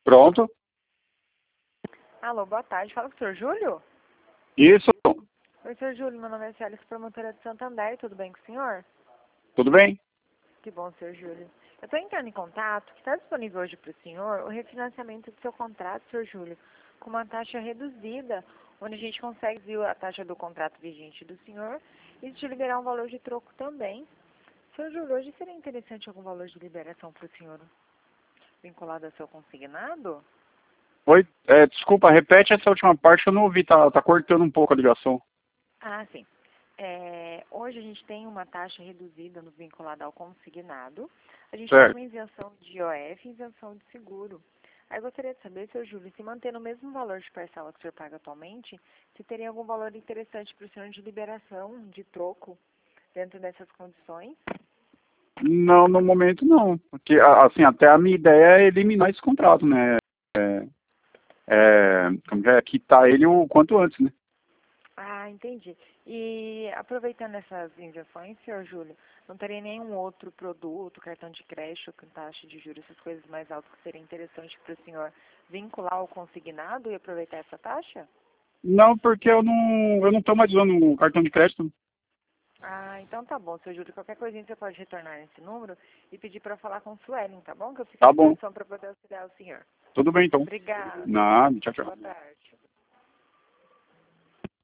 Pronto. Alô, boa tarde. Fala com o senhor Júlio? Isso. Oi, senhor Júlio. Meu nome é Célia, promotora de Santander. Tudo bem com o senhor? Tudo bem? Que bom, senhor Júlio. Eu estou entrando em contato, que está disponível hoje para o senhor o refinanciamento do seu contrato, senhor Júlio, com uma taxa reduzida, onde a gente consegue ver a taxa do contrato vigente do senhor e te liberar um valor de troco também. Senhor Júlio, hoje seria interessante algum valor de liberação para o senhor vinculado ao seu consignado? Oi, desculpa, repete essa última parte, eu não ouvi, tá cortando um pouco a ligação. Ah, sim. Hoje a gente tem uma taxa reduzida no vinculado ao consignado. A gente tem Certo. uma isenção de IOF e isenção de seguro. Aí eu gostaria de saber, senhor Júlio, se mantendo o mesmo valor de parcela que o senhor paga atualmente, se teria algum valor interessante para o senhor de liberação, de troco, dentro dessas condições? Não, no momento não. Porque, assim, até a minha ideia é eliminar esse contrato, né? Como que é? Quitar ele o quanto antes, né? Ah, entendi. E aproveitando essas isenções, senhor Júlio, não teria nenhum outro produto, cartão de crédito com taxa de juros, essas coisas mais altas que seria interessante para o senhor vincular ao consignado e aproveitar essa taxa? Não, porque eu não tô mais usando o cartão de crédito. Ah, então tá bom, senhor Júlio. Qualquer coisinha você pode retornar nesse número e pedir para falar com o Suelen, tá bom? Que eu fico à Tá bom. disposição para poder auxiliar o senhor. Tudo bem, então. Obrigada. Nada, tchau, tchau. Boa tarde.